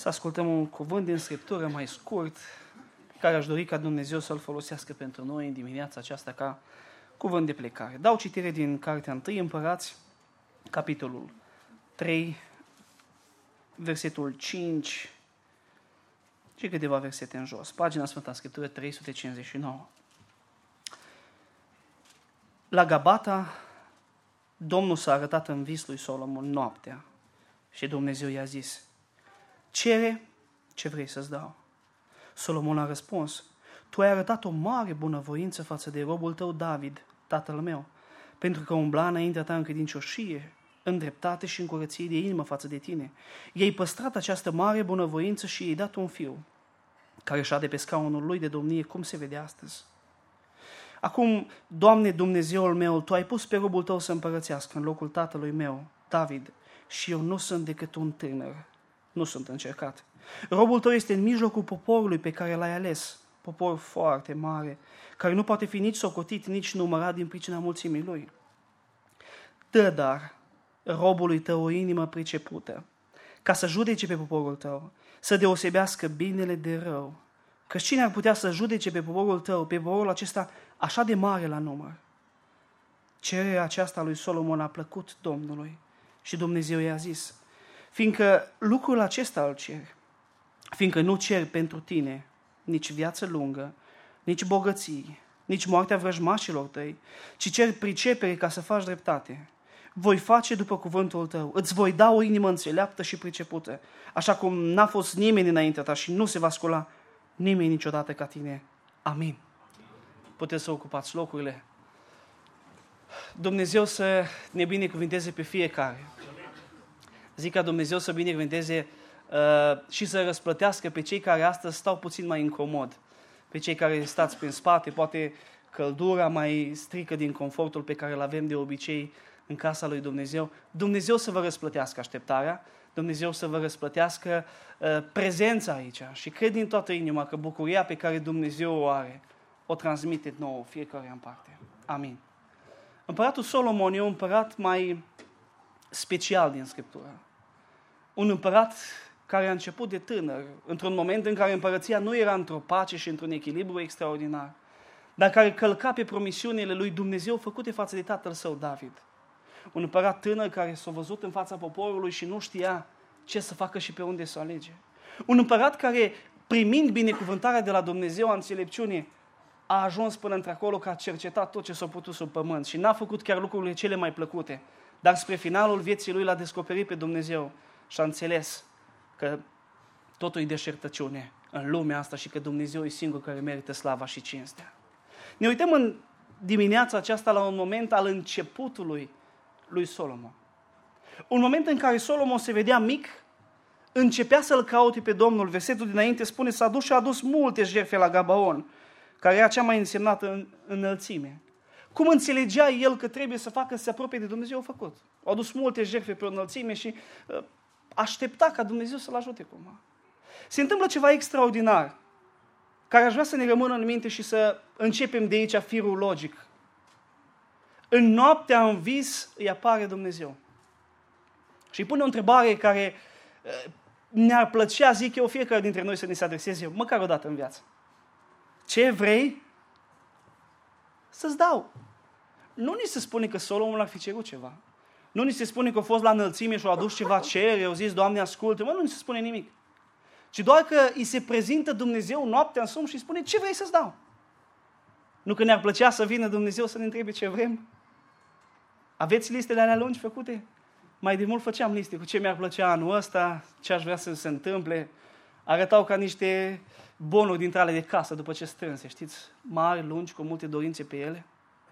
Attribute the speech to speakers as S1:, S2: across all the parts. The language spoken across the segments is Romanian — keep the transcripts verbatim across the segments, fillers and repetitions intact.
S1: să ascultăm un cuvânt din Scriptură mai scurt, care aș dori ca Dumnezeu să-l folosească pentru noi în dimineața aceasta ca cuvânt de plecare. Dau citire din Cartea întâi Împărați, capitolul trei, versetul cinci și câteva versete în jos. Pagina Sfânta Scriptură trei sute cincizeci și nouă. La Gabata, Domnul s-a arătat în vis lui Solomon noaptea și Dumnezeu i-a zis: cere ce vrei să-ți dau. Solomon a răspuns: tu ai arătat o mare bunăvoință față de robul tău David, tatăl meu, pentru că umbla înaintea ta în credincioșie, în dreptate și în curăție de inimă față de tine. I-ai păstrat această mare bunăvoință și i-ai dat un fiu, care șade pe scaunul lui de domnie, cum se vede astăzi. Acum, Doamne Dumnezeul meu, Tu ai pus pe robul Tău să împărățească în locul tatălui meu, David, și eu nu sunt decât un tânăr, nu sunt încercat. Robul Tău este în mijlocul poporului pe care l-ai ales, popor foarte mare, care nu poate fi nici socotit, nici numărat din pricina mulțimii lui. Dă dar robului Tău o inimă pricepută, ca să judece pe poporul Tău, să deosebească binele de rău. Că cine ar putea să judece pe poporul Tău, pe poporul acesta așa de mare la număr? Cererea aceasta lui Solomon a plăcut Domnului și Dumnezeu i-a zis: fiindcă lucrul acesta îl cer, fiindcă nu cer pentru tine nici viață lungă, nici bogății, nici moartea vrăjmașilor tăi, ci cer pricepere ca să faci dreptate. Voi face după cuvântul tău, îți voi da o inimă înțeleaptă și pricepută, așa cum n-a fost nimeni înaintea ta și nu se va scula nimeni niciodată ca tine. Amin. Puteți să ocupați locurile. Dumnezeu să ne binecuvinteze pe fiecare. Zic ca Dumnezeu să binecuvinteze uh, și să răsplătească pe cei care astăzi stau puțin mai incomod, pe cei care stați prin spate, poate căldura mai strică din confortul pe care îl avem de obicei în casa lui Dumnezeu. Dumnezeu să vă răsplătească așteptarea, Dumnezeu să vă răsplătească uh, prezența aici și cred din toată inima că bucuria pe care Dumnezeu o are o transmite nouă fiecare în parte. Amin. Împăratul Solomon e un împărat mai special din Scriptură. Un împărat care a început de tânăr, într-un moment în care împărăția nu era într-o pace și într-un echilibru extraordinar, dar care călca pe promisiunile lui Dumnezeu făcute față de tatăl său David. Un împărat tânăr care s-a văzut în fața poporului și nu știa ce să facă și pe unde să alege. Un împărat care, primind binecuvântarea de la Dumnezeu a înțelepciunii, a ajuns până într-acolo că a cercetat tot ce s-a putut sub pământ și n-a făcut chiar lucrurile cele mai plăcute, dar spre finalul vieții lui l-a descoperit pe Dumnezeu și a înțeles că totul e deșertăciune în lumea asta și că Dumnezeu e singur care merită slava și cinstea. Ne uităm în dimineața aceasta la un moment al începutului lui Solomon. Un moment în care Solomon se vedea mic, începea să-L caute pe Domnul. Versetul dinainte spune: s-a dus și a adus multe jertfe la Gabaon, care era cea mai însemnată înălțime. Cum înțelegea el că trebuie să facă să se apropie de Dumnezeu, a făcut. A adus multe jertfe pe o înălțime și uh, aștepta ca Dumnezeu să-l ajute cumva. Se întâmplă ceva extraordinar, care aș vrea să ne rămână în minte și să începem de aici firul logic. În noaptea, în vis, îi apare Dumnezeu. Și îi pune o întrebare care uh, ne-ar plăcea, zic eu, fiecare dintre noi să ne se adreseze, măcar o dată în viață. Ce vrei să-ți dau? Nu ni se spune că Solomon ar fi cerut ceva. Nu ni se spune că a fost la înălțime și a adus ceva cerere, au zis: Doamne, ascultă. Mă, nu ni se spune nimic. Ci doar că îi se prezintă Dumnezeu noaptea în somn și îi spune: ce vrei să-ți dau? Nu că ne-ar plăcea să vină Dumnezeu să ne întrebe ce vrem? Aveți listele alea lungi făcute? Mai de mult făceam liste cu ce mi-ar plăcea anul ăsta, ce aș vrea să se întâmple. Arătau ca niște bonuri dintre ale de casă după ce strânse, știți? Mari, lungi, cu multe dorințe pe ele.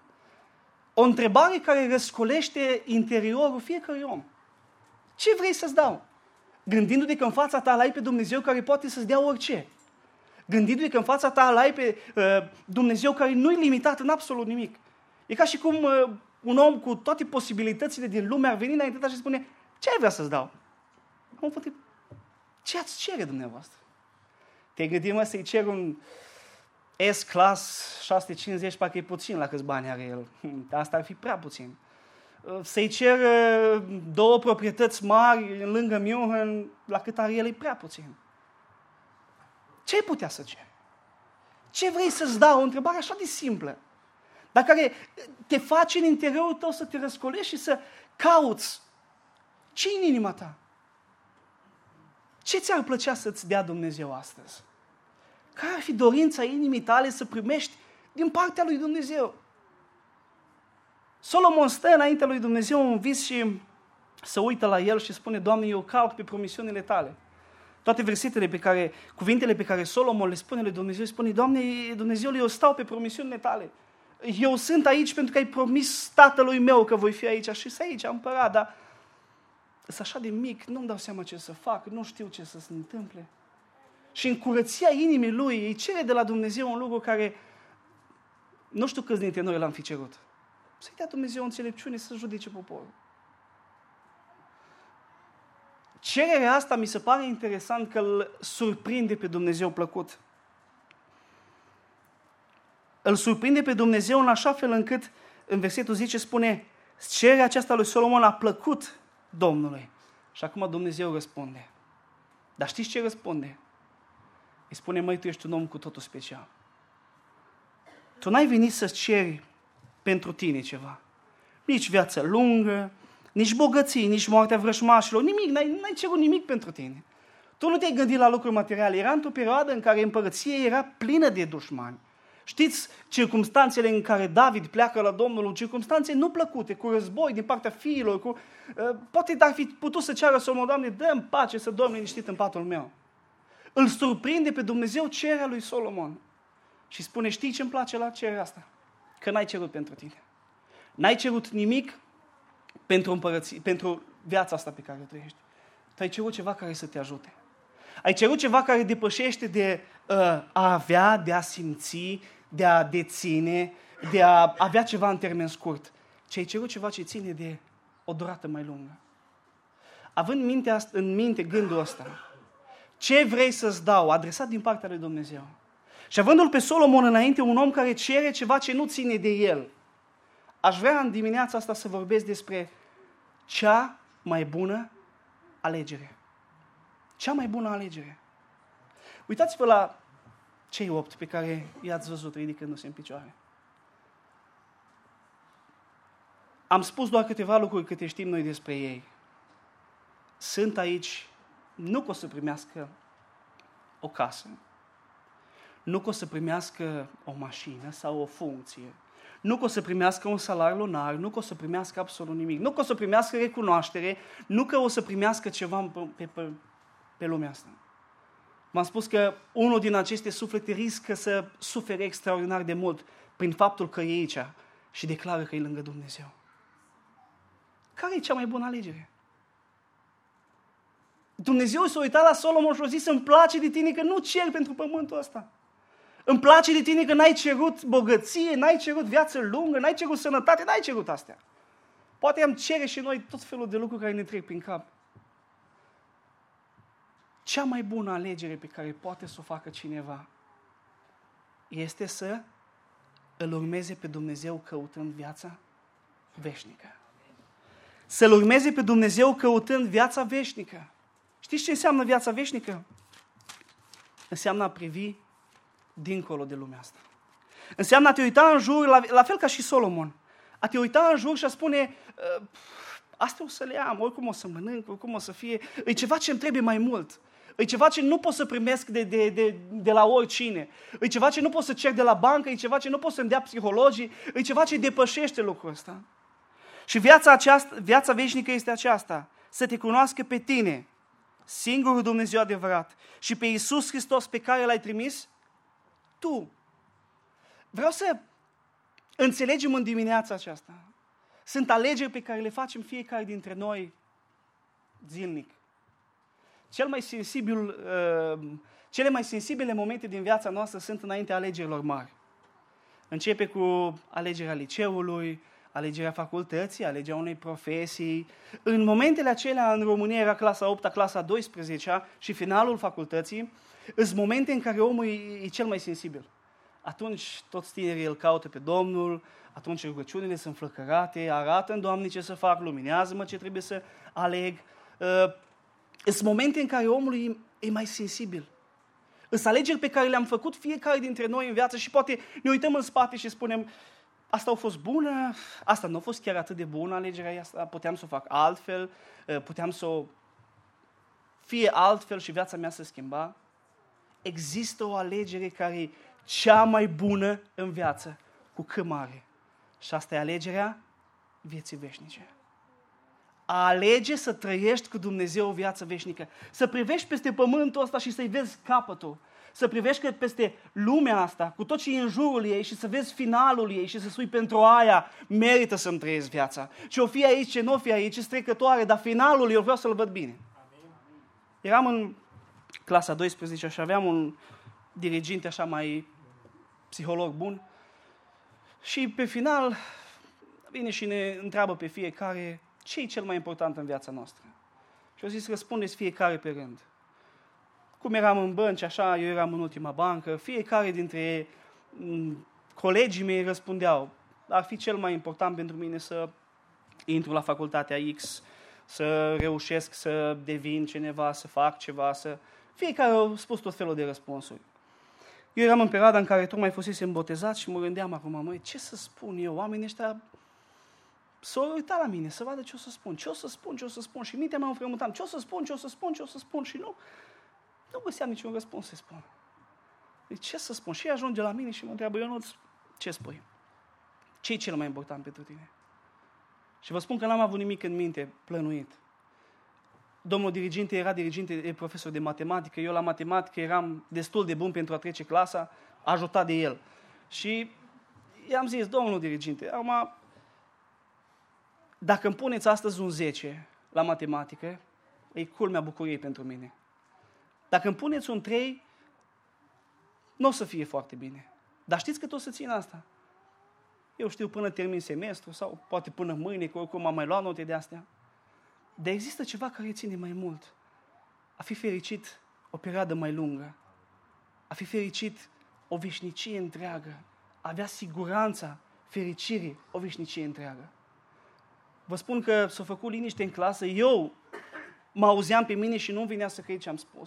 S1: O întrebare care răscolește interiorul fiecărui om. Ce vrei să-ți dau? Gândindu-te că în fața ta l-ai pe Dumnezeu care poate să-ți dea orice. Gândindu-te că în fața ta l-ai pe uh, Dumnezeu care nu e limitat în absolut nimic. E ca și cum uh, un om cu toate posibilitățile din lume ar veni înainte ta și spune: ce ai vrea să-ți dau? Am întreb: ce ați cere dumneavoastră? Te gândi, mă, să-i cer un S-Class șase sute cincizeci, parcă e puțin la câți bani are el. Asta ar fi prea puțin. Să-i cer două proprietăți mari lângă München, la cât are el, e prea puțin. Ce ai putea să ceri? Ce vrei să-ți dau? O întrebare așa de simplă, dar care te face în interiorul tău să te răscolești și să cauți. Ce în inima ta? Ce ți-ar plăcea să-ți dea Dumnezeu astăzi? Care ar fi dorința inimii tale să primești din partea lui Dumnezeu? Solomon stă înaintea lui Dumnezeu în vis și se uită la el și spune: Doamne, eu caut pe promisiunile tale. Toate versetele pe care, cuvintele pe care Solomon le spune lui Dumnezeu, spune: Doamne, Dumnezeule, eu stau pe promisiunile tale. Eu sunt aici pentru că ai promis tatălui meu că voi fi aici și sunt aici, am împărat, dar sunt așa de mic, nu-mi dau seama ce să fac, nu știu ce să se întâmple. Și în curăția inimii lui îi cere de la Dumnezeu un lucru care nu știu câți dintre noi l-am fi cerut. Să-i dea Dumnezeu înțelepciune să judece poporul. Cererea asta mi se pare interesant că îl surprinde pe Dumnezeu plăcut. Îl surprinde pe Dumnezeu în așa fel încât, în versetul zece spune, cererea aceasta lui Solomon a plăcut Domnului. Și acum Dumnezeu răspunde. Dar știți ce răspunde? Îi spune: măi, tu ești un om cu totul special. Tu n-ai venit să ceri pentru tine ceva. Nici viață lungă, nici bogății, nici moartea vrăjmașilor, nimic, n-ai, n-ai cerut nimic pentru tine. Tu nu te-ai gândit la lucruri materiale. Era într-o perioadă în care împărăția era plină de dușmani. Știți circumstanțele în care David pleacă la Domnul, circumstanțe nu plăcute, cu război din partea fiilor, cu, uh, poate ar fi putut să ceară Solomon: Doamne, dă-mi pace să dorm liniștit în patul meu. Îl surprinde pe Dumnezeu cererea lui Solomon și spune: știi ce îmi place la cererea asta? Că n-ai cerut pentru tine. N-ai cerut nimic pentru împărăție, pentru viața asta pe care o trăiești. Tu ai cerut ceva care să te ajute. Ai cerut ceva care depășește de uh, a avea, de a simți, de a deține, de a avea ceva în termen scurt. Ci ai cerut ceva ce ține de o durată mai lungă. Având în minte, în minte gândul ăsta, ce vrei să-ți dau, adresat din partea lui Dumnezeu. Și avându-l pe Solomon înainte, un om care cere ceva ce nu ține de el, aș vrea în dimineața asta să vorbesc despre cea mai bună alegere. Cea mai bună alegere. Uitați-vă la cei opt pe care i-ați văzut ridicându-se în picioare. Am spus doar câteva lucruri câte știm noi despre ei. Sunt aici, nu că o să primească o casă, nu că o să primească o mașină sau o funcție, nu că o să primească un salariu lunar, nu că o să primească absolut nimic, nu că o să primească recunoaștere, nu că o să primească ceva pe, pe, pe lumea asta. M-am spus că unul din aceste suflete riscă să sufere extraordinar de mult prin faptul că e aici și declară că e lângă Dumnezeu. Care e cea mai bună alegere? Dumnezeu s-a uitat la Solomon și a zis: îmi place de tine că nu cer pentru pământul ăsta. Îmi place de tine că n-ai cerut bogăție, n-ai cerut viață lungă, n-ai cerut sănătate, n-ai cerut astea. Poate am cere și noi tot felul de lucruri care ne trec prin cap. Cea mai bună alegere pe care poate să o facă cineva este să îl urmeze pe Dumnezeu căutând viața veșnică. Să-L urmeze pe Dumnezeu căutând viața veșnică. Știți ce înseamnă viața veșnică? Înseamnă a privi dincolo de lumea asta. Înseamnă a te uita în jur, la, la fel ca și Solomon. A te uita în jur și a spune: astea o să le am, oricum o să mănânc, oricum o să fie. E ceva ce îmi trebuie mai mult. E ceva ce nu pot să primesc de, de, de, de la oricine. E ceva ce nu pot să cer de la bancă, e ceva ce nu pot să-mi dea psihologii, e ceva ce depășește lucrul ăsta. Și viața, aceasta, viața veșnică este aceasta: să te cunoască pe tine, singurul Dumnezeu adevărat, și pe Iisus Hristos pe care L-ai trimis tu. Vreau să înțelegem în dimineața aceasta. Sunt alegeri pe care le facem fiecare dintre noi zilnic. Cel mai sensibil, uh, cele mai sensibile momente din viața noastră sunt înaintea alegerilor mari. Începe cu alegerea liceului, alegerea facultății, alegerea unei profesii. În momentele acelea, în România era clasa a opta, clasa a douăsprezecea și finalul facultății, sunt momente în care omul e, e cel mai sensibil. Atunci toți tinerii îl caută pe Domnul, atunci rugăciunile sunt flăcărate, arată în Doamne ce să fac, luminează-mă ce trebuie să aleg. Uh, sunt momente în care omul e, e mai sensibil. Sunt alegeri pe care le-am făcut fiecare dintre noi în viață și poate ne uităm în spate și spunem, asta a fost bună, asta nu a fost chiar atât de bună alegerea asta, puteam să o fac altfel, puteam să o fie altfel și viața mea se schimba. Există o alegere care e cea mai bună în viață, cu C mare. Și asta e alegerea vieții veșnice. A alege să trăiești cu Dumnezeu o viață veșnică. Să privești peste pământul ăsta și să-i vezi capătul. Să privești peste lumea asta, cu tot ce e în jurul ei și să vezi finalul ei și să spui pentru aia merită să-mi trăiesc viața. Ce o fi aici, ce nu o fi aici, ce trecătoare, dar finalul eu vreau să-l văd bine. Eram în clasa a douăsprezecea și aveam un diriginte așa mai psiholog bun și pe final vine și ne întreabă pe fiecare ce e cel mai important în viața noastră. Și au zis, răspundeți fiecare pe rând. Cum eram în bănci, așa, eu eram în ultima bancă, fiecare dintre m, colegii mei răspundeau, ar fi cel mai important pentru mine să intru la facultatea X, să reușesc să devin cineva, să fac ceva, să... Fiecare a spus tot felul de răspunsuri. Eu eram în perioada în care tocmai fusesem botezat și mă gândeam acum, măi, ce să spun eu? Oamenii ăștia s-au uitat la mine, să vadă ce o să spun, ce o să spun, ce o să spun. Și mintea mea mă înfrământam, ce o să spun, ce o să spun, ce o să spun. Și nu, nu găseam niciun răspuns să spun. Deci ce să spun? Și ajunge la mine și mă întreabă, Ionuț, ce spui? Ce e cel mai important pentru tine? Și vă spun că n-am avut nimic în minte plănuit. Domnul diriginte era diriginte, e profesor de matematică, eu la matematică eram destul de bun pentru a trece clasa, ajutat de el. Și i-am zis, domnul diriginte, acum, dacă îmi puneți astăzi un zece la matematică, e culmea bucuriei pentru mine. Dacă îmi puneți un trei, nu o să fie foarte bine. Dar știți că tot să țin asta? Eu știu până termin semestru sau poate până mâine, că oricum am mai luat note de astea. Dar există ceva care ține mai mult. A fi fericit o perioadă mai lungă. A fi fericit o veșnicie întreagă. A avea siguranța fericirii o veșnicie întreagă. Vă spun că s-a făcut liniște în clasă. Eu mă auzeam pe mine și nu vinea să cred ce am spus.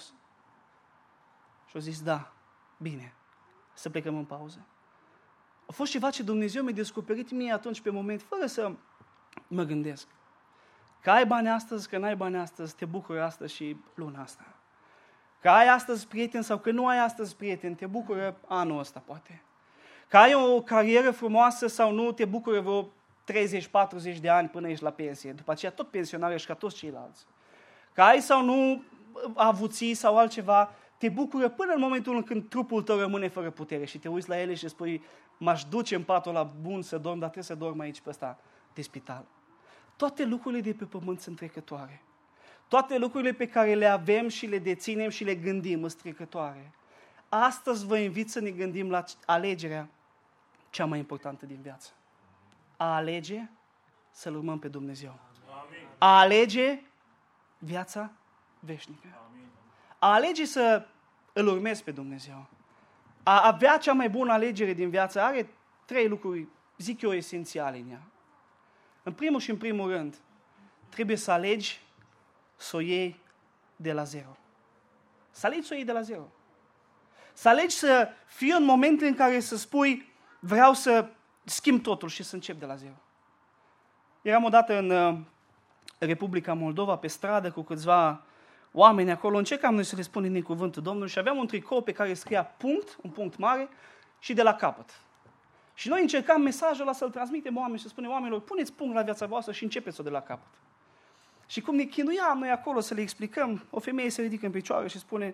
S1: Și au zis, da, bine, să plecăm în pauză. A fost ceva ce Dumnezeu mi-a descoperit mie atunci pe moment, fără să mă gândesc. Că ai bani astăzi, că n-ai bani astăzi, te bucură astăzi și luna asta. Că ai astăzi prieten sau că nu ai astăzi prieten, te bucură anul ăsta poate. Că ai o carieră frumoasă sau nu, te bucură vreo treizeci patruzeci de ani până ești la pensie. După aceea tot pensionar ești ca toți ceilalți. Că ai sau nu avuții sau altceva, te bucură până în momentul în când trupul tău rămâne fără putere și te uiți la ele și spui, m-aș duce în patul ăla bun să dorm, dar trebuie să dorm aici pe ăsta de spital. Toate lucrurile de pe pământ sunt trecătoare. Toate lucrurile pe care le avem și le deținem și le gândim sunt trecătoare. Astăzi vă invit să ne gândim la alegerea cea mai importantă din viață. A alege să-L urmăm pe Dumnezeu. A alege viața veșnică. A alege să îl urmezi pe Dumnezeu. A avea cea mai bună alegere din viață are trei lucruri, zic eu, esențiale în ea. În primul și în primul rând, trebuie să alegi să o iei de la zero. Să alegi să o iei de la zero. Să alegi să fii în momentul în care să spui, vreau să schimb totul și să încep de la zero. Eram odată în Republica Moldova, pe stradă, cu câțiva oameni acolo. Încercam noi să le spunem din cuvântul Domnului și aveam un tricou pe care scria punct, un punct mare, și de la capăt. Și noi încercam mesajul ăla să-l transmitem oamenilor și să spunem oamenilor, puneți punct la viața voastră și începeți-o de la capăt. Și cum ne chinuiam noi acolo să le explicăm, o femeie se ridică în picioare și spune,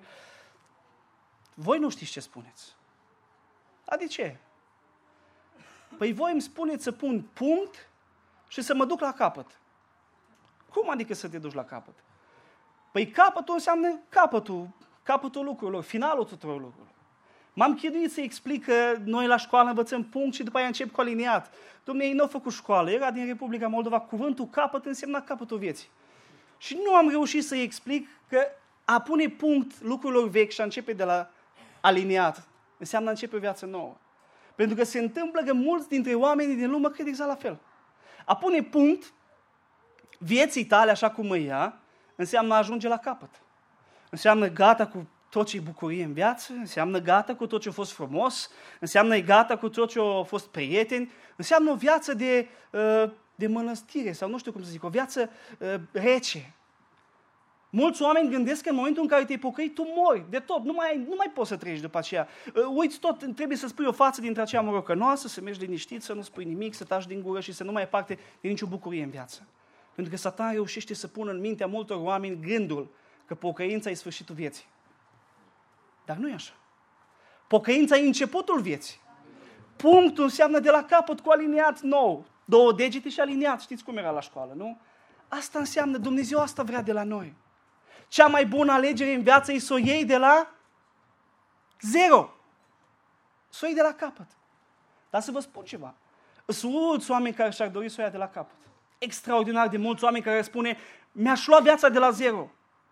S1: voi nu știți ce spuneți. A, de ce? Păi voi îmi spuneți să pun punct și să mă duc la capăt. Cum adică să te duci la capăt? Păi capătul înseamnă capătul, capătul lucrurilor, finalul tuturor lucrurilor. M-am chinuit să explic că noi la școală învățăm punct și după aia încep cu aliniat. Dom'le, ei n-au făcut școală, era din Republica Moldova, cuvântul capăt însemna capătul vieții. Și nu am reușit să-i explic că a pune punct lucrurilor vechi și a începe de la aliniat înseamnă a începe o viață nouă. Pentru că se întâmplă că mulți dintre oamenii din lume cred exact la fel. A pune punct vieții tale așa cum e ea, înseamnă a ajunge la capăt. Înseamnă gata cu tot ce e bucurie în viață, înseamnă gata cu tot ce a fost frumos, înseamnă e gata cu tot ce a fost prieteni, înseamnă o viață de, de mănăstire sau nu știu cum să zic, o viață rece. Mulți oameni gândesc că în momentul în care te-ai pocăit, tu mori de tot, nu mai, nu mai poți să treci după aceea. Uiți tot, trebuie să spui o față dintre aceea morocănoasă, să mergi liniștit, să nu spui nimic, să taci din gură și să nu mai ai parte de nicio bucurie în viață. Pentru că Satan reușește să pună în mintea multor oameni gândul că pocăința e sfârșitul vieții. Dar nu e așa. Pocăința e începutul vieții. Punctul înseamnă de la capăt cu aliniat nou. Două degete și aliniat. Știți cum era la școală, nu? Asta înseamnă, Dumnezeu asta vrea de la noi. Cea mai bună alegere în viață e să o iei de la zero. Să o iei de la capăt. Dar să vă spun ceva. Sunt mulți oameni care și-ar dori să o ia de la capăt. Extraordinar de mulți oameni care spune, mi-aș lua viața de la zero.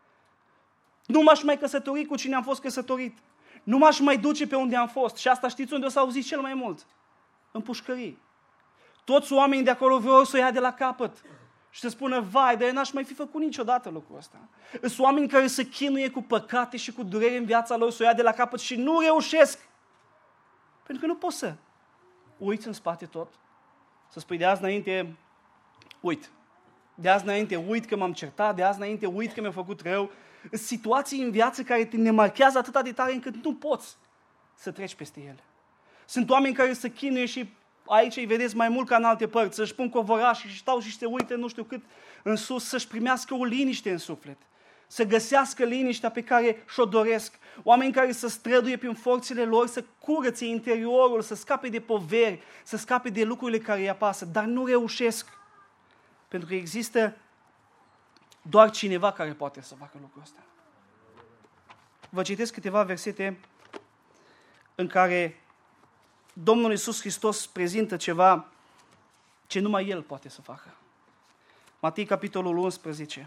S1: Nu m-aș mai căsători cu cine am fost căsătorit. Nu m-aș mai duce pe unde am fost. Și asta știți unde o să auziți cel mai mult? În pușcării. Toți oamenii de acolo vreau să o ia de la capăt. Și să spună, vai, dar eu n-aș mai fi făcut niciodată lucrul ăsta. Sunt oameni care se chinuie cu păcate și cu durere în viața lor să o ia de la capăt și nu reușesc. Pentru că nu poți să uiți în spate tot. Să spui de azi înainte, uit. De azi înainte uit că m-am certat, de azi înainte uit că mi-a făcut rău. Sunt situații în viață care te ne marchează atât de tare încât nu poți să treci peste ele. Sunt oameni care se chinuie și aici îi vedeți mai mult ca în alte părți, să-și pun covoraș și stau și se uite nu știu cât în sus, să-și primească o liniște în suflet. Să găsească liniștea pe care și-o doresc. Oameni care să străduie prin forțele lor, să curățe interiorul, să scape de poveri, să scape de lucrurile care îi apasă, dar nu reușesc. Pentru că există doar cineva care poate să facă lucrul ăsta. Vă citesc câteva versete în care Domnul Iisus Hristos prezintă ceva ce numai El poate să facă. Matei, capitolul unsprezece.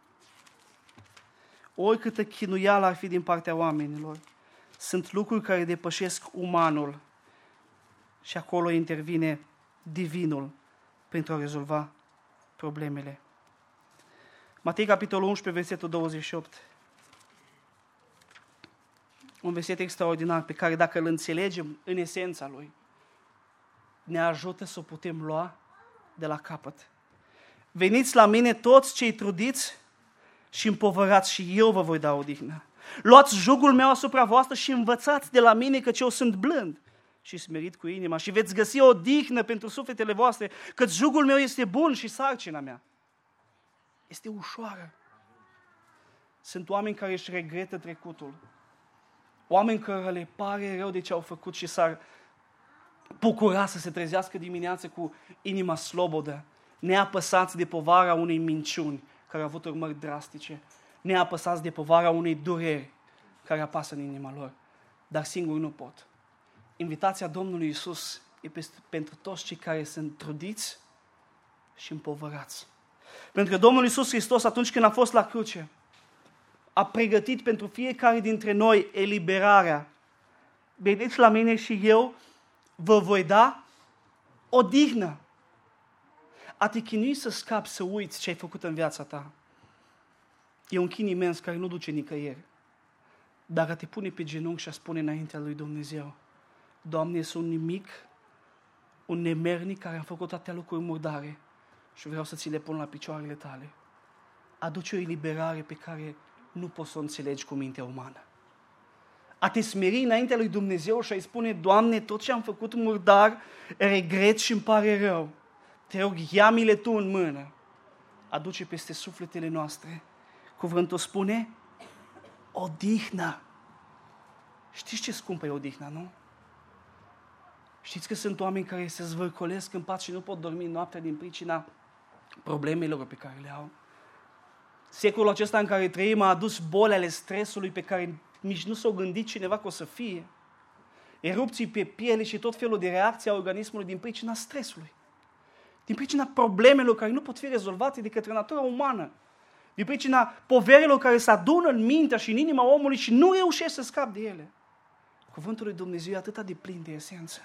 S1: Oricâtă chinuială ar fi din partea oamenilor, sunt lucruri care depășesc umanul și acolo intervine divinul pentru a rezolva problemele. Matei, capitolul unsprezece, versetul douăzeci și opt. Un verset extraordinar pe care dacă îl înțelegem în esența lui, ne ajută să o putem lua de la capăt. Veniți la mine toți cei trudiți și împovărați și eu vă voi da odihnă. Luați jugul meu asupra voastră și învățați de la mine căci eu sunt blând și smerit cu inima și veți găsi o odihnă pentru sufletele voastre, căci jugul meu este bun și sarcina mea este ușoară. Sunt oameni care își regretă trecutul. Oameni care le pare rău de ce au făcut și s-ar bucura să se trezească dimineața cu inima slobodă, neapăsați de povara unei minciuni care a avut urmări drastice, neapăsați de povara unei dureri care apasă în inima lor. Dar singuri nu pot. Invitația Domnului Iisus e pentru toți cei care sunt trudiți și împovărați. Pentru că Domnul Iisus Hristos, atunci când a fost la cruce, a pregătit pentru fiecare dintre noi eliberarea. Veniți la mine și eu vă voi da odihnă. A te chinui să scapi, să uiți ce ai făcut în viața ta. E un chin imens care nu duce nicăieri. Dar a te pune pe genunchi și a spune înaintea lui Dumnezeu, Doamne, sunt un nimic, un nemernic care am făcut atâtea lucruri murdare și vreau să ți le pun la picioarele tale. Aduce o eliberare pe care nu poți să o înțelegi cu mintea umană. A te smeri înaintea lui Dumnezeu și a-i spune, Doamne, tot ce am făcut murdar, regret și îmi pare rău. Te rog, ia-mi-le Tu în mână. Aduce peste sufletele noastre. Cuvântul spune, odihnă. Știți ce scumpă e odihna, nu? Știți că sunt oameni care se zvârcolesc în pat și nu pot dormi noaptea din pricina problemelor pe care le au. Secolul acesta în care trăim a adus boli ale stresului pe care nici nu s-o gândit cineva că o să fie. Erupții pe piele și tot felul de reacții a organismului din pricina stresului. Din pricina problemelor care nu pot fi rezolvate de către natura umană. Din pricina poverilor care se adună în mintea și în inima omului și nu reușește să scape de ele. Cuvântul lui Dumnezeu e atât de plin de esență.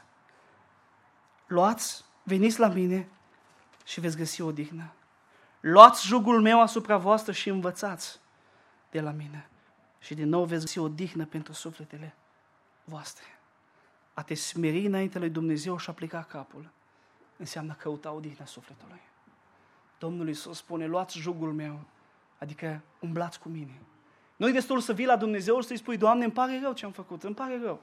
S1: Luați, veniți la mine și veți găsi odihnă. Luați jugul meu asupra voastră și învățați de la mine. Și din nou veți găsi o dihnă pentru sufletele voastre. A te smeri înainte lui Dumnezeu și a pleca capul înseamnă căuta odihna sufletului. Domnul Iisus spune, luați jugul meu, adică umblați cu mine. Nu-i destul să vii la Dumnezeu și să-i spui, Doamne, îmi pare rău ce am făcut, îmi pare rău.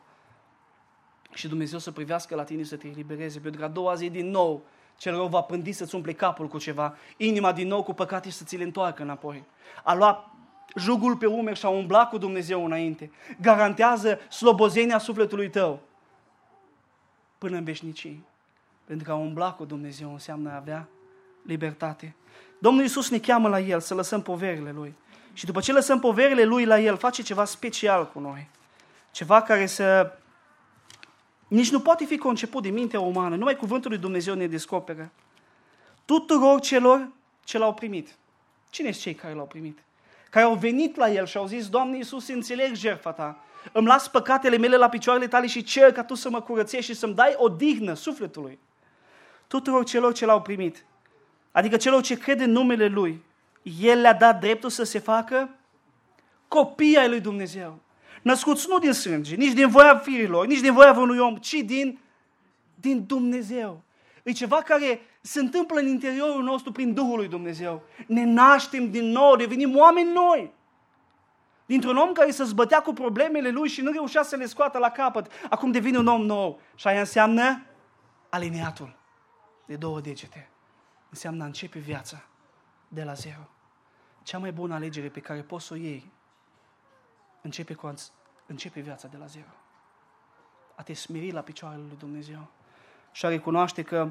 S1: Și Dumnezeu să privească la tine să te elibereze, pentru că a doua zi din nou cel rău va pândi să-ți umple capul cu ceva, inima din nou cu păcate și să ți le întoarcă înapoi. A luat jugul pe umeri și a umblat cu Dumnezeu înainte. Garantează slobozenia sufletului tău până în veșnicii. Pentru că a umbla cu Dumnezeu înseamnă a avea libertate. Domnul Iisus ne cheamă la El să lăsăm poverile Lui. Și după ce lăsăm poverile Lui la El, face ceva special cu noi. Ceva care să... nici nu poate fi conceput de mintea umană. Numai cuvântul lui Dumnezeu ne descoperă. Tuturor celor ce L-au primit. Cine sunt cei care L-au primit? Care au venit la El și au zis, Doamne Iisus, înțeleg jertfa Ta. Îmi las păcatele mele la picioarele Tale și cer ca Tu să mă curățești și să-mi dai odihnă sufletului. Tuturor celor ce L-au primit. Adică celor ce cred în numele Lui. El le-a dat dreptul să se facă copii ai lui Dumnezeu. Născuți nu din sânge, nici din voia firilor, nici din voia vreunui om, ci din, din Dumnezeu. E ceva care se întâmplă în interiorul nostru prin Duhul lui Dumnezeu. Ne naștem din nou, devenim oameni noi. Dintr-un om care se zbătea cu problemele lui și nu reușea să le scoată la capăt, acum devine un om nou. Și aia înseamnă alineatul de două degete. Înseamnă a începe viața de la zero. Cea mai bună alegere pe care poți să o iei, începe, cu, începe viața de la zero. A te smeri la picioarele lui Dumnezeu și a recunoaște că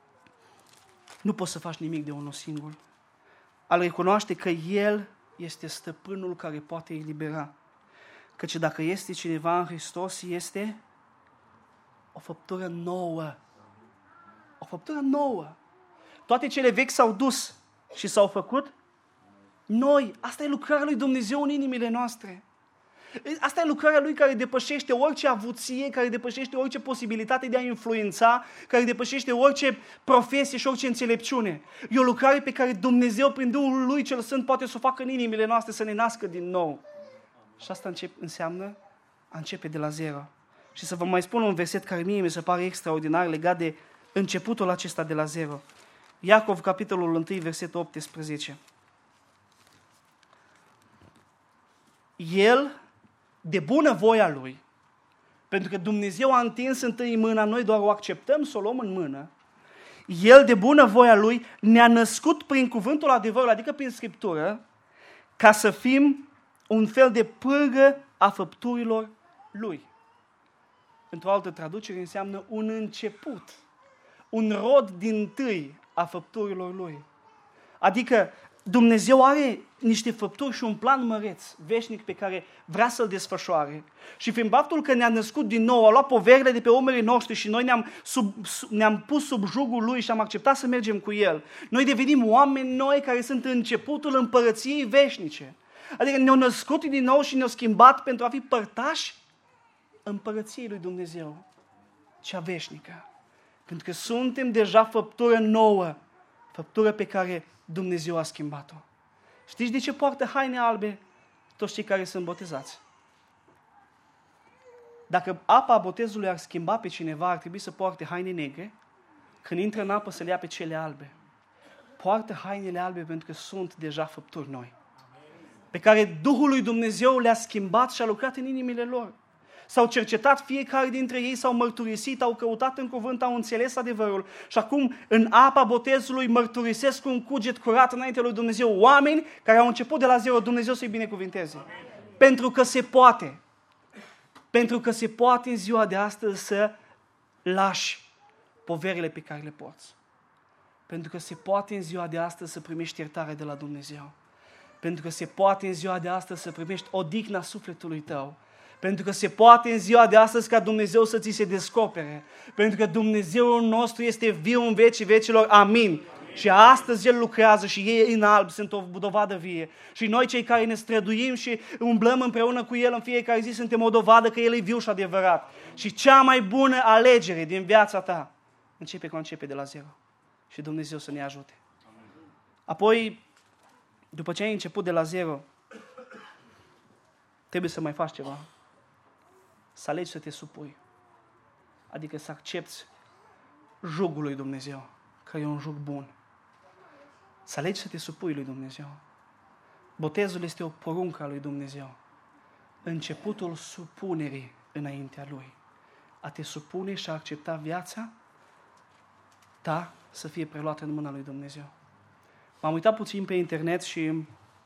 S1: nu poți să faci nimic de unul singur. A recunoaște că El este stăpânul care poate elibera. Căci dacă este cineva în Hristos, este o făptură nouă. O făptură nouă. Toate cele vechi s-au dus și s-au făcut noi. Asta e lucrarea lui Dumnezeu în inimile noastre. Asta e lucrarea Lui care depășește orice avuție, care depășește orice posibilitate de a influența, care depășește orice profesie și orice înțelepciune. E o lucrare pe care Dumnezeu, prin Duhul Lui cel Sfânt, poate să o facă în inimile noastre, să ne nască din nou. Și asta înseamnă a începe de la zero. Și să vă mai spun un verset care mie mi se pare extraordinar legat de începutul acesta de la zero. Iacov, capitolul unu, versetul optsprezece. El, de bună voia Lui, pentru că Dumnezeu a întins întâi mâna, noi doar o acceptăm, să o luăm în mână, El, de bună voia Lui, ne-a născut prin cuvântul adevărului, adică prin Scriptură, ca să fim un fel de pârgă a făpturilor Lui. Într-o altă traducere înseamnă un început, un rod dintâi a făpturilor Lui. Adică Dumnezeu are niște făpturi și un plan măreț, veșnic, pe care vrea să-l desfășoare. Și prin faptul că ne-a născut din nou, a luat poverile de pe umerii noștri și noi ne-am, sub, ne-am pus sub jugul Lui și am acceptat să mergem cu El, noi devenim oameni noi care sunt începutul împărăției veșnice. Adică ne-au născut din nou și ne-au schimbat pentru a fi părtași împărăției lui Dumnezeu, cea veșnică. Pentru că suntem deja făptură nouă, făptură pe care Dumnezeu a schimbat-o. Știți de ce poartă haine albe toți cei care sunt botezați? Dacă apa botezului ar schimba pe cineva, ar trebui să poarte haine negre, când intră în apă să le ia pe cele albe. Poartă hainele albe pentru că sunt deja făpturi noi, pe care Duhul lui Dumnezeu le-a schimbat și a lucrat în inimile lor. S-au cercetat fiecare dintre ei, s-au mărturisit, au căutat în cuvânt, au înțeles adevărul și acum în apa botezului mărturisesc cu un cuget curat înainte lui Dumnezeu. Oameni care au început de la zero, Dumnezeu să-i binecuvinteze. Amin. Pentru că se poate. Pentru că se poate în ziua de astăzi să lași poverile pe care le porți. Pentru că se poate în ziua de astăzi să primești iertare de la Dumnezeu. Pentru că se poate în ziua de astăzi să primești odihna sufletului tău. Pentru că se poate în ziua de astăzi ca Dumnezeu să ți se descopere. Pentru că Dumnezeul nostru este viu în vecii vecilor. Amin. Amin. Și astăzi El lucrează și ei în alb sunt o dovadă vie. Și noi cei care ne străduim și umblăm împreună cu El în fiecare zi suntem o dovadă că El e viu și adevărat. Și cea mai bună alegere din viața ta începe cu a începe de la zero. Și Dumnezeu să ne ajute. Apoi, după ce ai început de la zero, trebuie să mai faci ceva. Să alegi să te supui. Adică să accepti jugul lui Dumnezeu, că e un jug bun. Să alegi să te supui lui Dumnezeu. Botezul este o poruncă a lui Dumnezeu. Începutul supunerii înaintea Lui. A te supune și a accepta viața ta să fie preluată în mâna lui Dumnezeu. M-am uitat puțin pe internet și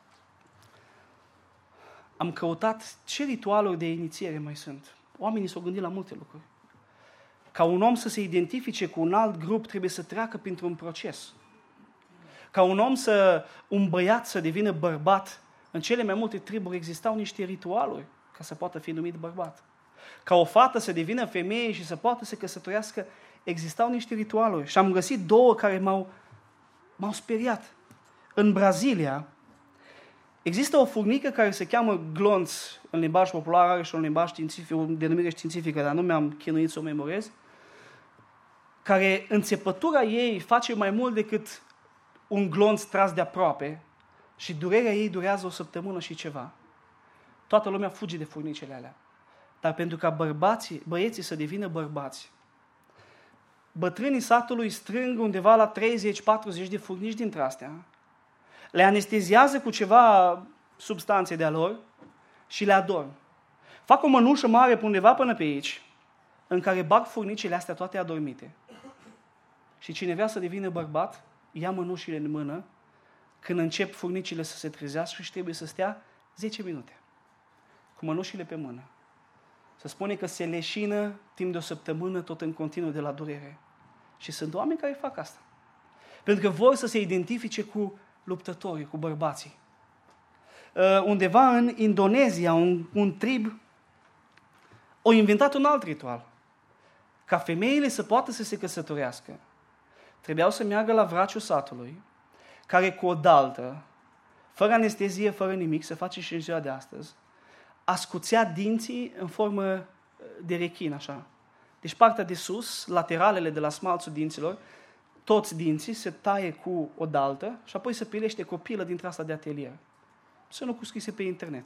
S1: am căutat ce ritualuri de inițiere mai sunt. Oamenii s-au gândit la multe lucruri. Ca un om să se identifice cu un alt grup, trebuie să treacă printr-un proces. Ca un om să, un băiat să devină bărbat, în cele mai multe triburi existau niște ritualuri ca să poată fi numit bărbat. Ca o fată să devină femeie și să poată să căsătorească, existau niște ritualuri. Și am găsit două care m-au, m-au speriat. În Brazilia există o furnică care se cheamă glonț în limbaj popular, are și un limbaj științific, o denumire științifică, dar nu mi-am chinuit să o memorez, care înțepătura ei face mai mult decât un glonț tras de aproape și durerea ei durează o săptămână și ceva. Toată lumea fuge de furnicele alea. Dar pentru ca bărbații, băieții să devină bărbați, bătrânii satului strâng undeva la treizeci patruzeci de furnici dintre astea, le anesteziază cu ceva substanțe de-a lor și le adorm. Fac o mănușă mare pe undeva până pe aici, în care bag furnicile astea toate adormite. Și cine vrea să devină bărbat, ia mănușile în mână, când încep furnicile să se trezească și trebuie să stea zece minute, cu mănușile pe mână. Se spune că se leșină timp de o săptămână tot în continuu de la durere. Și sunt oameni care fac asta. Pentru că vor să se identifice cu luptătorii, cu bărbații. Uh, undeva în Indonezia, un, un trib, au inventat un alt ritual. Ca femeile să poată să se căsătorească, trebuiau să meargă la vraciul satului, care cu o daltă, fără anestezie, fără nimic, se face și în ziua de astăzi, ascuțea dinții în formă de rechin, așa. Deci partea de sus, lateralele de la smalțul dinților, toți dinții se taie cu o daltă și apoi se pilește cu o pilă dintre asta de atelier. Sunt lucruri scrise pe internet.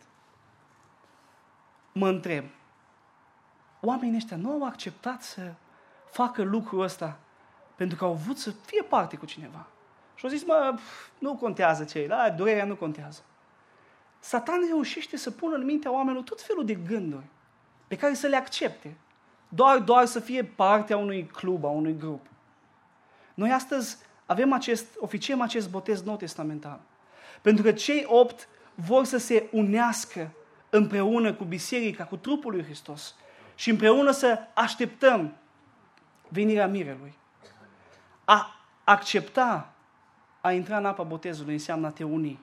S1: Mă întreb, oamenii ăștia nu au acceptat să facă lucrul ăsta pentru că au vrut să fie parte cu cineva. Și au zis, mă, nu contează ce e, da, durerea nu contează. Satan reușește să pună în mintea oamenilor tot felul de gânduri pe care să le accepte. Doar, doar să fie parte a unui club, a unui grup. Noi astăzi avem acest, oficiem acest botez nou testamental. Pentru că cei opt vor să se unească împreună cu biserica, cu trupul lui Hristos și împreună să așteptăm venirea mirelui. A accepta a intra în apa botezului înseamnă a te uni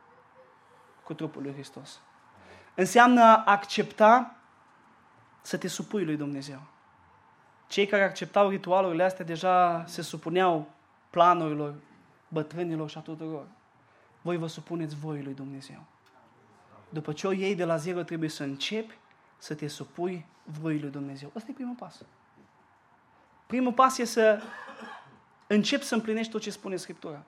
S1: cu trupul lui Hristos. Înseamnă a accepta să te supui lui Dumnezeu. Cei care acceptau ritualurile astea deja se supuneau planurilor bătrânilor și a tuturor. Voi vă supuneți voii lui Dumnezeu. După ce o iei de la zero, trebuie să începi să te supui voii lui Dumnezeu. Ăsta e primul pas. Primul pas e să începi să împlinești tot ce spune Scriptura.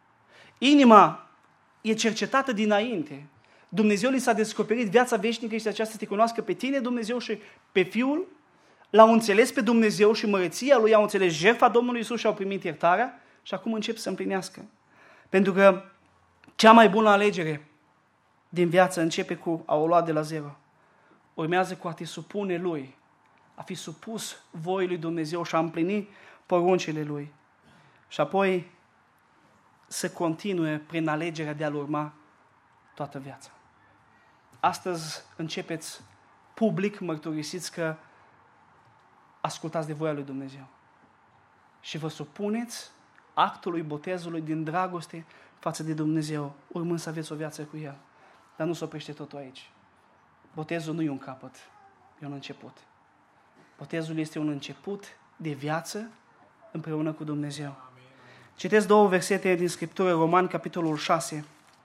S1: Inima e cercetată dinainte. Dumnezeu li s-a descoperit viața veșnică și aceasta să te cunoască pe tine, Dumnezeu, și pe Fiul. L-au înțeles pe Dumnezeu și măreția Lui, au înțeles jertfa Domnului Iisus și au primit iertarea și acum încep să împlinească. Pentru că cea mai bună alegere din viață începe cu a o lua de la zero. Urmează cu a te supune Lui, a fi supus voii lui Dumnezeu și a împlini poruncile Lui. Și apoi să continue prin alegerea de a-L urma toată viața. Astăzi începeți public, mărturisiți că ascultați de voia lui Dumnezeu. Și vă supuneți actului botezului din dragoste față de Dumnezeu, urmând să aveți o viață cu El. Dar nu se oprește totul aici. Botezul nu e un capăt, e un început. Botezul este un început de viață împreună cu Dumnezeu. Citesc două versete din Scriptură, Romani, capitolul șase.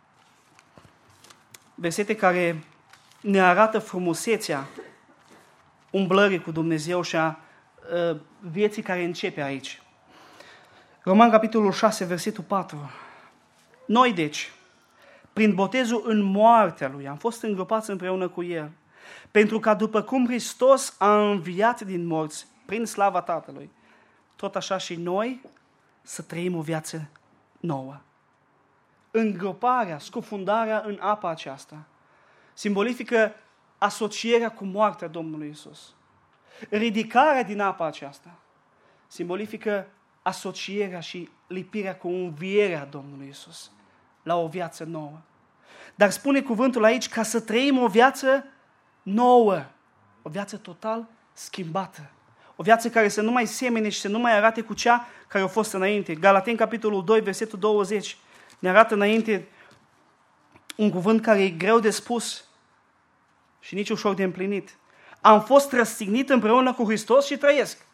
S1: Versete care ne arată frumusețea umblării cu Dumnezeu și a uh, vieții care începe aici. Roman, capitolul șase, versetul patru. Noi, deci, prin botezul în moartea Lui, am fost îngropați împreună cu El, pentru ca după cum Hristos a înviat din morți, prin slava Tatălui, tot așa și noi să trăim o viață nouă. Îngroparea, scufundarea în apa aceasta, simbolifică asocierea cu moartea Domnului Iisus. Ridicarea din apa aceasta simbolifică asocierea și lipirea cu învierea Domnului Iisus la o viață nouă. Dar spune cuvântul aici ca să trăim o viață nouă, o viață total schimbată. O viață care să nu mai semene și să nu mai arate cu cea care a fost înainte. Galateni, capitolul doi, versetul douăzeci, ne arată înainte un cuvânt care e greu de spus și nici ușor de împlinit. Am fost răstignit împreună cu Hristos și trăiesc.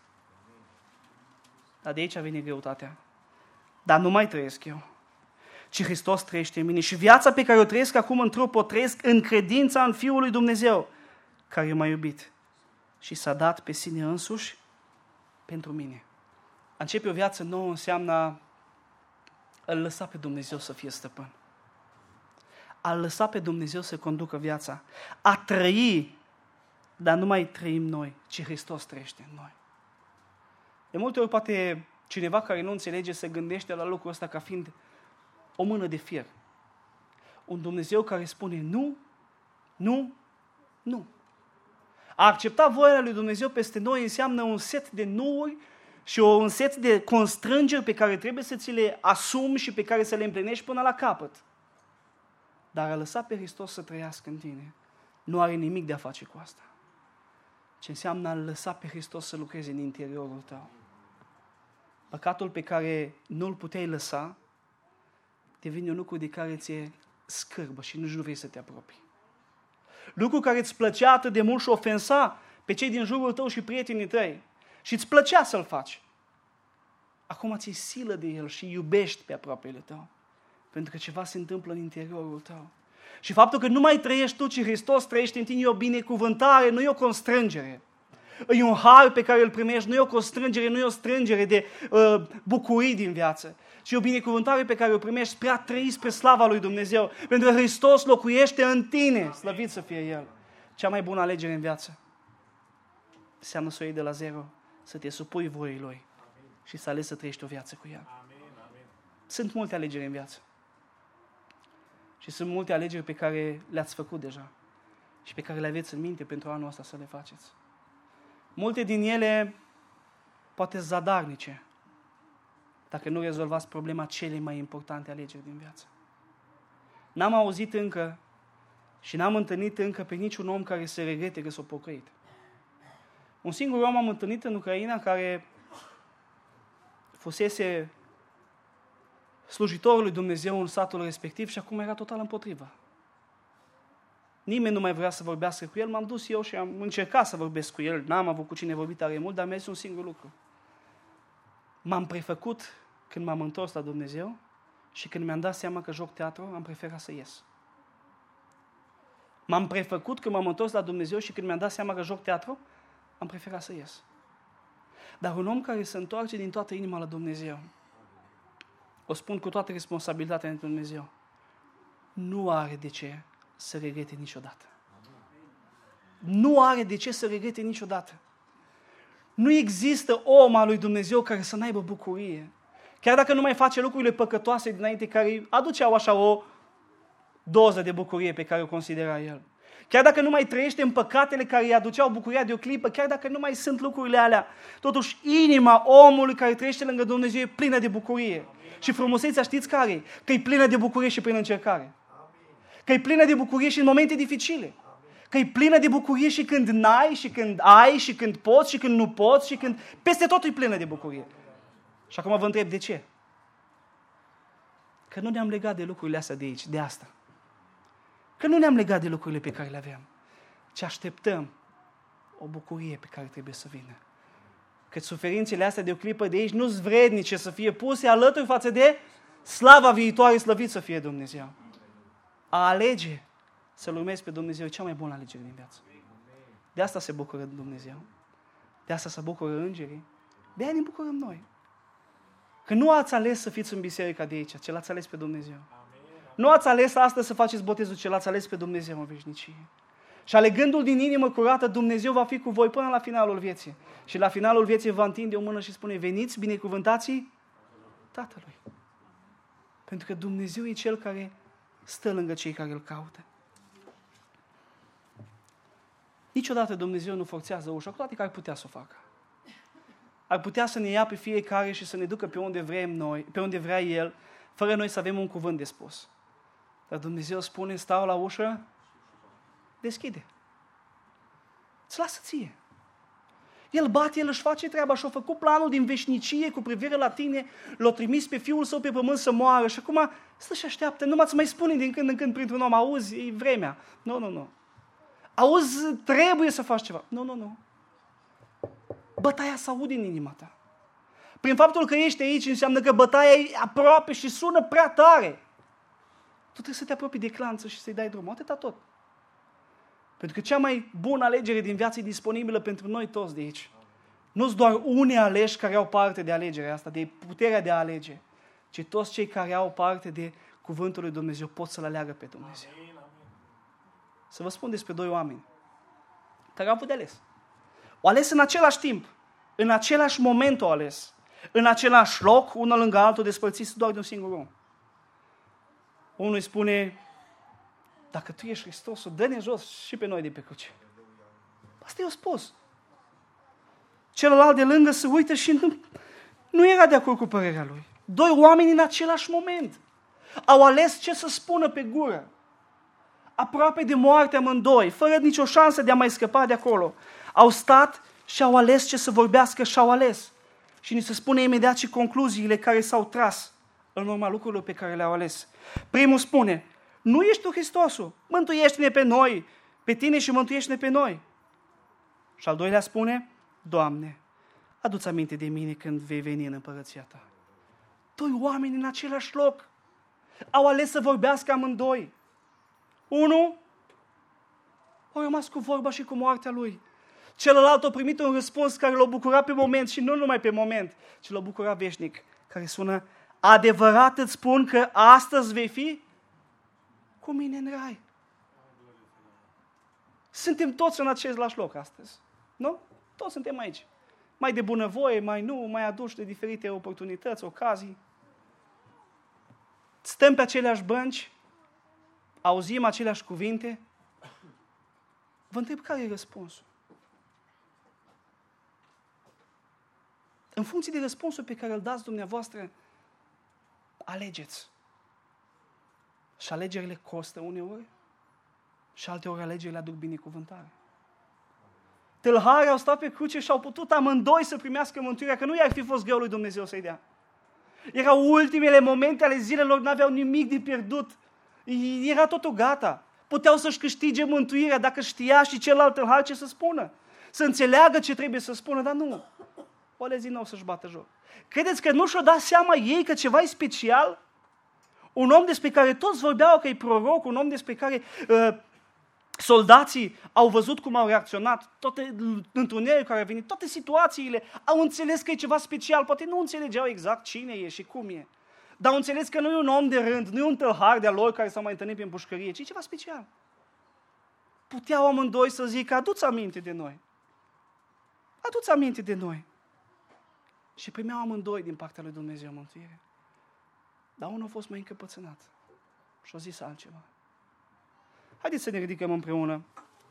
S1: Dar de aici vine greutatea. Dar nu mai trăiesc eu, ci Hristos trăiește în mine. Și viața pe care o trăiesc acum în trup, o trăiesc în credința în Fiul lui Dumnezeu, care m-a iubit și s-a dat pe sine însuși pentru mine. A începe o viață nouă înseamnă a îl lăsa pe Dumnezeu să fie stăpân. A lăsa pe Dumnezeu să conducă viața. A trăi, dar nu mai trăim noi, ci Hristos trăiește în noi. De multe ori poate cineva care nu înțelege se gândește la lucrul ăsta ca fiind o mână de fier. Un Dumnezeu care spune nu, nu, nu. A accepta voia lui Dumnezeu peste noi înseamnă un set de nu-uri și un set de constrângeri pe care trebuie să ți le asumi și pe care să le împlinești până la capăt. Dar a lăsa pe Hristos să trăiască în tine nu are nimic de a face cu asta. Ce înseamnă a lăsa pe Hristos să lucreze în interiorul tău. Păcatul pe care nu-l puteai lăsa devine un lucru de care ți-e scârbă și nici nu vrei să te apropii. Lucru care îți plăcea atât de mult și ofensa pe cei din jurul tău și prietenii tăi și îți plăcea să-l faci. Acum ți-e silă de el și iubești pe aproapele tău. Pentru că ceva se întâmplă în interiorul tău. Și faptul că nu mai trăiești tu, ci Hristos trăiește în tine, e o binecuvântare, nu e o constrângere. E un har pe care îl primești, nu e o constrângere, nu e o strângere de uh, bucurii din viață, ci e o binecuvântare pe care o primești spre a trăi spre slava lui Dumnezeu. Pentru că Hristos locuiește în tine, slăvit să fie El. Cea mai bună alegere în viață înseamnă să o iei de la zero, să te supui voii Lui și să alegi să trăiești o viață cu El. Sunt multe alegeri în viață. Și sunt multe alegeri pe care le-ați făcut deja și pe care le aveți în minte pentru anul ăsta să le faceți. Multe din ele poate zadarnice dacă nu rezolvați problema celei mai importante alegeri din viață. N-am auzit încă și n-am întâlnit încă pe niciun om care se regrete că s-a pocăit. Un singur om am întâlnit în Ucraina care fusese slujitorul lui Dumnezeu în satul respectiv și acum era total împotrivă. Nimeni nu mai vrea să vorbească cu el, m-am dus eu și am încercat să vorbesc cu el, n-am avut cu cine vorbi tare mult, dar mi-a zis un singur lucru. M-am prefăcut când m-am întors la Dumnezeu și când mi-am dat seama că joc teatru, am preferat să ies. M-am prefăcut când m-am întors la Dumnezeu și când mi-am dat seama că joc teatru, am preferat să ies. Dar un om care se întoarce din toată inima la Dumnezeu, o spun cu toată responsabilitatea în Dumnezeu, nu are de ce să regrete niciodată. Nu are de ce să regrete niciodată. Nu există om al lui Dumnezeu care să n-aibă bucurie. Chiar dacă nu mai face lucrurile păcătoase dinainte care îi aduceau așa o doză de bucurie pe care o considera el. Chiar dacă nu mai trăiește în păcatele care îi aduceau bucuria de o clipă, chiar dacă nu mai sunt lucrurile alea, totuși inima omului care trăiește lângă Dumnezeu e plină de bucurie. Și frumusețea știți care e? Că e plină de bucurie și prin încercare. Că e plină de bucurie și în momente dificile. Că e plină de bucurie și când n-ai, și când ai, și când poți, și când nu poți, și când... Peste tot e plină de bucurie. Și acum vă întreb de ce? Că nu ne-am legat de lucrurile astea de aici, de asta. Că nu ne-am legat de lucrurile pe care le aveam, ci așteptăm o bucurie pe care trebuie să vină. Că suferințele astea de o clipă de aici nu-s vrednice să fie puse alături față de slava viitoare, slăvit să fie Dumnezeu. A alege să-L urmezi pe Dumnezeu e cea mai bună alegere din viață. De asta se bucură Dumnezeu. De asta se bucură îngerii. De aia ne bucurăm noi. Că nu ați ales să fiți în biserica de aici, ci l-ați ales pe Dumnezeu. Nu ați ales astăzi să faceți botezul, ci l-ați ales pe Dumnezeu în veșnicie. Și alegându-L din inimă curată, Dumnezeu va fi cu voi până la finalul vieții. Și la finalul vieții va întinde o mână și spune, veniți, binecuvântații Tatălui. Pentru că Dumnezeu e Cel care stă lângă cei care Îl caută. Niciodată Dumnezeu nu forțează ușa, cu toate că ar putea să o facă. Ar putea să ne ia pe fiecare și să ne ducă pe unde vrem noi, pe unde vrea El, fără noi să avem un cuvânt de spus. Dar Dumnezeu spune, stau la ușă, deschide. Îți lasă ție. El bate, El își face treaba și a făcut planul din veșnicie cu privire la tine, l-a trimis pe Fiul Său pe pământ să moară și acum stă și așteaptă. Numai să mai spune din când în când printr-un om, auzi, e vremea. Nu, nu, nu. Auzi, trebuie să faci ceva. Nu, nu, nu. Bătaia se aude în inima ta. Prin faptul că ești aici înseamnă că bătaia e aproape și sună prea tare. Tu trebuie să te apropii de clanță și să-i dai drumul. Atâta tot. Pentru că cea mai bună alegere din viață e disponibilă pentru noi toți de aici. Nu-s doar unii aleși care au parte de alegerea asta, de puterea de a alege, ci toți cei care au parte de cuvântul lui Dumnezeu pot să-L aleagă pe Dumnezeu. Să vă spun despre doi oameni care au avut de ales. O ales în același timp, în același moment o ales, în același loc, unul lângă altul, despărțiți doar de un singur om. Unul îi spune, dacă tu ești Hristosul, dă-ne jos și pe noi de pe cruce. Asta i-a spus. Celălalt de lângă se uită și nu, nu era de acord cu părerea lui. Doi oameni în același moment. Au ales ce să spună pe gură. Aproape de moarte amândoi, fără nicio șansă de a mai scăpa de acolo. Au stat și au ales ce să vorbească și au ales. Și ni se spune imediat și concluziile care s-au tras în urma lucrurilor pe care le-au ales. Primul spune, nu ești tu Hristosul, mântuiește-ne pe noi, pe tine și mântuiește-ne pe noi. Și al doilea spune, Doamne, adu-ți aminte de mine când vei veni în împărăția ta. Doi oameni în același loc au ales să vorbească amândoi. Unul a rămas cu vorba și cu moartea lui. Celălalt a primit un răspuns care l-a bucurat pe moment și nu numai pe moment, ci l-a bucurat veșnic, care sună, adevărat îți spun că astăzi vei fi cu mine în rai. Suntem toți în același loc astăzi, nu? Toți suntem aici. Mai de bunăvoie, mai nu, mai aduși de diferite oportunități, ocazii. Stăm pe aceleași bănci, auzim aceleași cuvinte. Vă întreb care e răspunsul. În funcție de răspunsul pe care îl dați dumneavoastră, alegeți. Și alegerile costă uneori și alteori alegerile aduc binecuvântare. Tâlharii au stat pe cruce și au putut amândoi să primească mântuirea, că nu i-ar fi fost greu lui Dumnezeu să-i dea. Erau ultimele momente ale zilelor, n-aveau nimic de pierdut. Era totul gata. Puteau să-și câștige mântuirea dacă știa și celălalt tâlhar ce să spună. Să înțeleagă ce trebuie să spună, dar nu. O ales din nou să-și bată joc. Credeți că nu și-o dat seama ei că ceva e special? Un om despre care toți vorbeau că e proroc, un om despre care uh, soldații au văzut cum au reacționat, toate întunericul care a venit, toate situațiile, au înțeles că e ceva special. Poate nu înțelegeau exact cine e și cum e. Dar au înțeles că nu e un om de rând, nu e un tâlhar de-a lor care s-a mai întâlnit prin pușcărie, ci e ceva special. Puteau amândoi să zică, adu-ți aminte de noi. Adu-ți aminte de noi. Și primeau amândoi din partea lui Dumnezeu mântuire. Dar unul a fost mai încăpățânat și a zis altceva. Haideți să ne ridicăm împreună.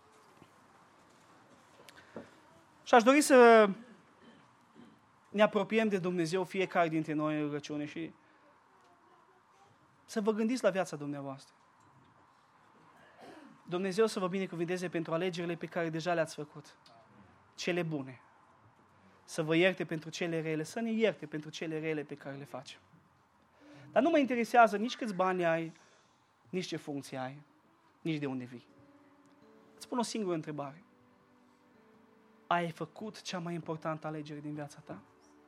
S1: Și aș dori să ne apropiem de Dumnezeu fiecare dintre noi în rugăciune și să vă gândiți la viața dumneavoastră. Dumnezeu să vă binecuvinteze pentru alegerile pe care deja le-ați făcut. Cele bune. Să vă ierte pentru cele rele, să ne ierte pentru cele rele pe care le facem. Dar nu mă interesează nici câți bani ai, nici ce funcție ai, nici de unde vii. Îți pun o singură întrebare. Ai făcut cea mai importantă alegere din viața ta?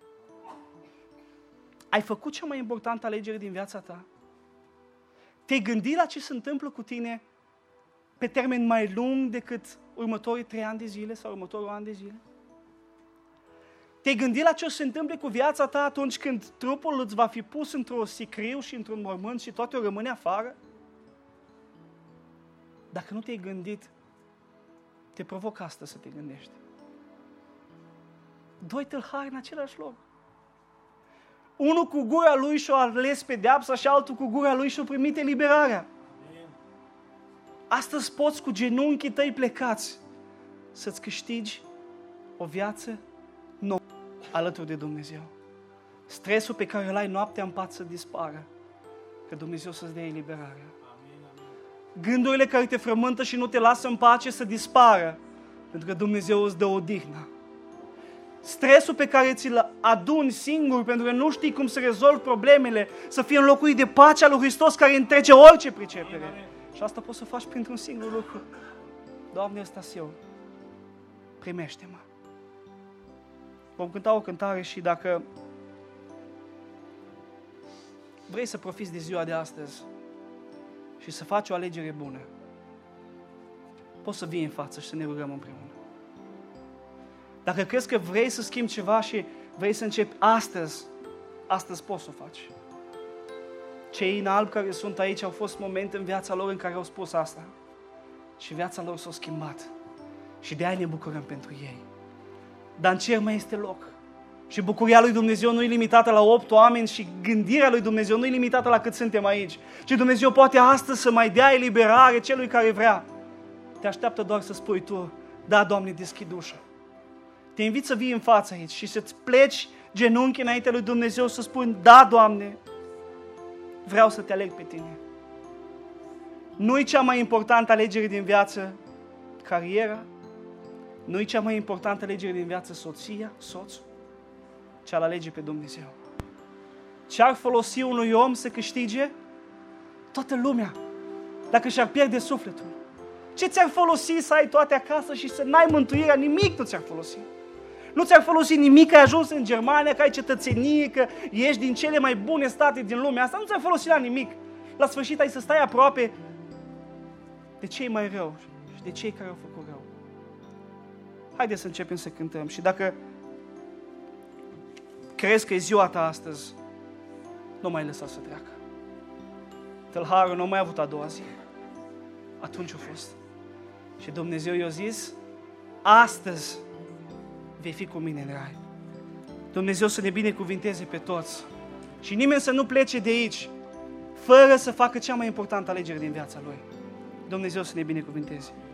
S1: Ai făcut cea mai importantă alegere din viața ta? Te-ai gândit la ce se întâmplă cu tine pe termen mai lung decât următorii trei ani de zile sau următorul an de zile? Te-ai gândit la ce o să se întâmple cu viața ta atunci când trupul îți va fi pus într-o sicriu și într-un mormânt și toate o rămâne afară? Dacă nu te-ai gândit, te provoc astăzi să te gândești. Doi tâlhari în același loc. Unul cu gura lui și-a ales pedeapsa și altul cu gura lui și-a primit eliberarea. Astăzi poți cu genunchii tăi plecați să-ți câștigi o viață nouă alături de Dumnezeu. Stresul pe care îl ai noaptea în pat să dispară, că Dumnezeu să-ți dea eliberarea. Gândurile care te frământă și nu te lasă în pace să dispară, pentru că Dumnezeu îți dă odihnă. Stresul pe care ți-l aduni singur pentru că nu știi cum să rezolvi problemele, să fie înlocuit de pacea lui Hristos care întrece orice pricepere. Amin. Și asta poți să faci printr-un singur lucru. Doamne, ăsta-s eu. Primește-mă. Vom cânta o cântare și dacă vrei să profiți de ziua de astăzi și să faci o alegere bună, poți să vii în față și să ne rugăm împreună. Dacă crezi că vrei să schimbi ceva și vrei să începi astăzi, astăzi poți să o faci. Cei în alb care sunt aici au fost momente în viața lor în care au spus asta. Și viața lor s-a schimbat. Și de aia ne bucurăm pentru ei. Dar în cer mai este loc. Și bucuria lui Dumnezeu nu e limitată la opt oameni și gândirea lui Dumnezeu nu e limitată la cât suntem aici. Și Dumnezeu poate astăzi să mai dea eliberare celui care vrea. Te așteaptă doar să spui tu, da, Doamne, deschid ușa. Te invit să vii în față aici și să-ți pleci genunchi înainte lui Dumnezeu să spui, da, Doamne, vreau să te aleg pe Tine. Nu-i cea mai importantă alegere din viață cariera, nu-i cea mai importantă alegere din viață soția, soțul, ci al alege pe Dumnezeu. Ce-ar folosi unui om să câștige toată lumea dacă și-ar pierde sufletul? Ce ți-ar folosi să ai toate acasă și să n-ai mântuirea? Nimic nu ți-ar folosi. Nu ți-ar folosi nimic că ai ajuns în Germania, că ai cetățenie, că ești din cele mai bune state din lumea asta. Nu ți-ar folosi la nimic. La sfârșit ai să stai aproape de cei mai rău și de cei care au făcut rău. Haideți să începem să cântăm. Și dacă crezi că e ziua ta astăzi, nu mai lăsa să treacă. Tâlharul nu a mai avut a doua zi. Atunci a fost. Și Dumnezeu i-a zis, astăzi vei fi cu mine în rai. Dumnezeu să ne binecuvinteze pe toți. Și nimeni să nu plece de aici fără să facă cea mai importantă alegere din viața lui. Dumnezeu să ne binecuvinteze.